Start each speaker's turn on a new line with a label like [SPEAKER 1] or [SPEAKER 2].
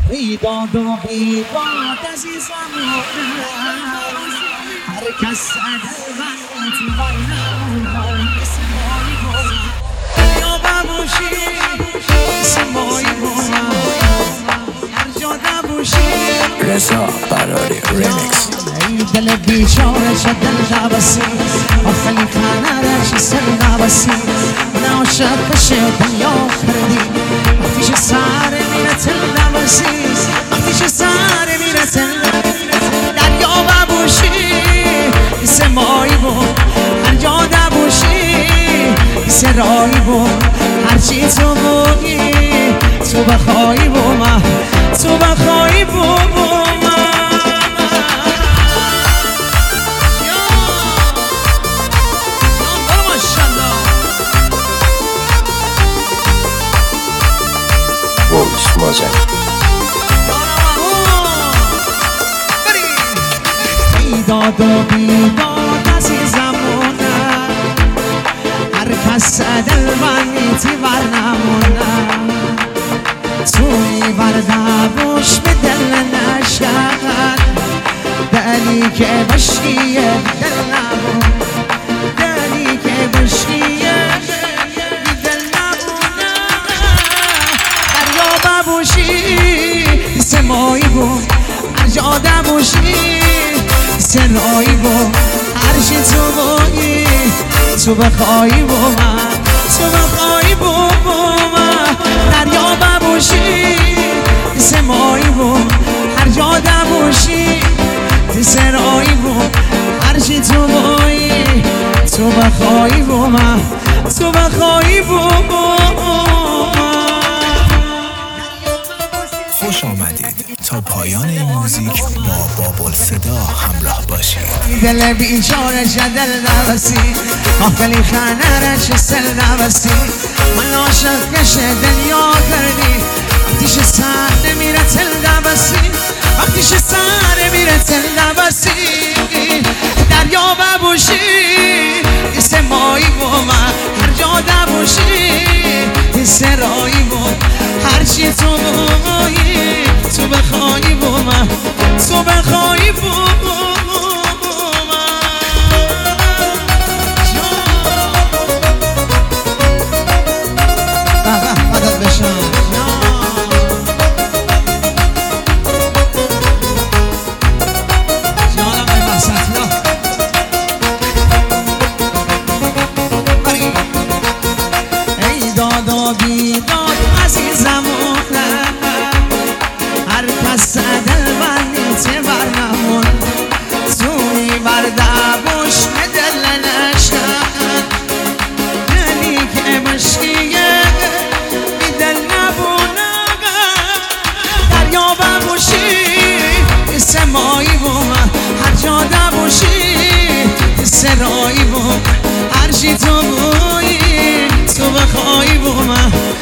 [SPEAKER 1] بیداد و بیداد عزیزم هر کس صدر من تو برنم مثل مایی گوزم یا ببوشی مثل مایی گوزم هر جا نبوشی
[SPEAKER 2] رضا براری ریمیکس.
[SPEAKER 1] ای دل بیچاره چه دل نبسی آخلی خانه سر نبسی ناشد بشه دنیا کردی آتیش سر میره تل نبسی آتیش سر میره تل دریا ببوشی مثل مایی بود هر جا نبوشی مثل رایی بود هرچی تو بودی تو بخوایی با من تو بخوایی با من بیداد و بیداد عزیزمونه هر کس دل منیتی برنمونه توی بردبوش به دل نشد دلی که بشکیه دل نبود دلی که بشکیه دل نبونه دریا ببوشی مثل مایی بود هر جا نبوشی مثل رایی بود هر چی تو بایی تو بخوایی با من تو بخوایی با من دریا ببوشی مثل مایی بود هر جا نبوشی مثل رایی بود هر چی تو بایی تو بخوایی با من تو بخوایی با من.
[SPEAKER 2] خوش آمدید تا پایان این موزیک با بابالصدا همراه باشید.
[SPEAKER 1] دل بیچاره چه دل نبسی آخلی خانه را چه سل نبسی من عاشق کشه دنیا کردی وقتیش سر نمیره تل نبسی وقتیش سر میره تل نبسی دریا ببوشی مثل مایی با من هر جا نبوشی مثل رایی با هر چی تو بایی تو بخوایی با من تو بخوایی با من مدد بشم ای داد و بیداد عزیزمونه هر کس دل بندی برنمون توی بردبوش به دل نشد دلی که مشکیه بی دل نبونه دریا ببوشی مثل مایی بود هر جا نبوشی مثل رایی بود هر چی تو بایی تو بخوایی با من